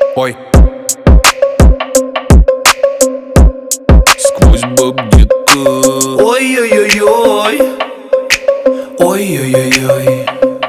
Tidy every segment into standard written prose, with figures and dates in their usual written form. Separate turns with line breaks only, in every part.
Ой. Сквозь баб-гиты.
Ой-ой-ой-ой. Ой-ой-ой-ой.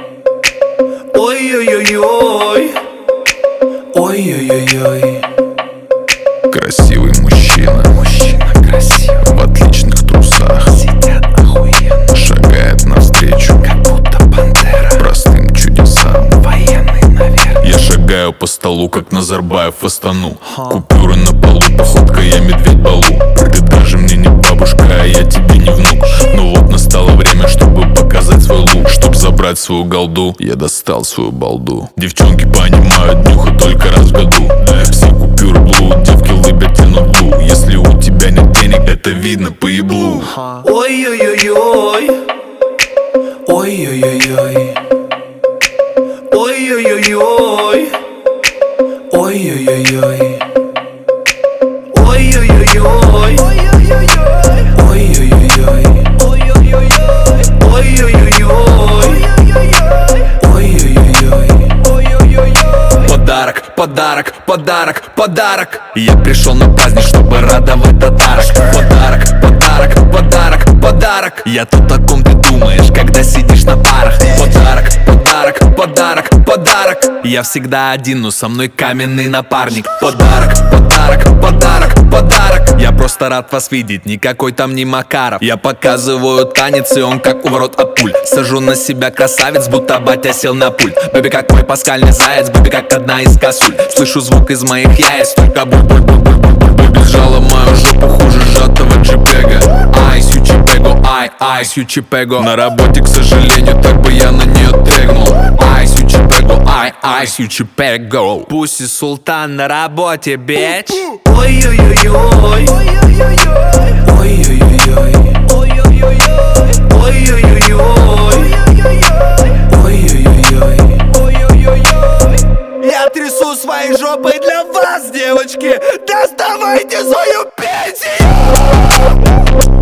Ой-ой-ой-ой. Ой-ой-ой-ой.
Красивый мужчина,
красивый,
в отличных трусах,
сидят охуенно,
шагает навстречу,
как будто пантера,
простым чудесам.
военный, наверное.
Я шагаю по столу, как Назарбаев в Астану. Купюры на полу, походка, я медведь Балу. Ты даже мне не бабушка, а я тебе не внук. Ну вот настало время, чтобы показать свой лук. Чтоб забрать свою голду, я достал свою балду. Девчонки понимают, нюха только раз в году. Все купюры блуд, девки лыбят, тянут глу. Если у тебя нет денег, это видно по еблу.
Ой-ой-ой-ой. Ой-ой-ой-ой. Ой-ой-ой-ой. Ой-ой-ой-ой. Ой-ой-ой-ой. Ой-ой-ой-ой. Ой-ой-ой-ой.
Подарок, подарок, подарок, подарок. Я пришел на праздник, чтобы радовать татарок. Подарок, подарок, подарок, подарок. Я то, о ком ты думаешь, когда сидишь на парах. Подарок, подарок, подарок, подарок. Я всегда один, но со мной каменный напарник. Подарок, подарок, подарок, подарок. Я просто рад вас видеть, никакой там не Макаров. Я показываю танец, и он как у ворот от пуль. Сажу на себя красавец, будто батя сел на пульт. Бэби как мой паскальный заяц, бэби как одна из косуль. Слышу звук из моих яиц, только буль-буль-буль-буль-буль-буль. Бэби сжала мою жопу хуже сжатого джипега. Ай, сючипего, ай, сючипего. На работе, к сожалению, так бы я на нее тегнул. Ай, сючипего, ай, сючипего. Пусть и султан на работе, бич.
Ой-ой-ой-ой. Ой-ой-ой-ой. Ой-ой-ой-ой. Ой-ой-ой-ой. Я трясу своей жопой для вас, девочки. Доставайте свою пенсию.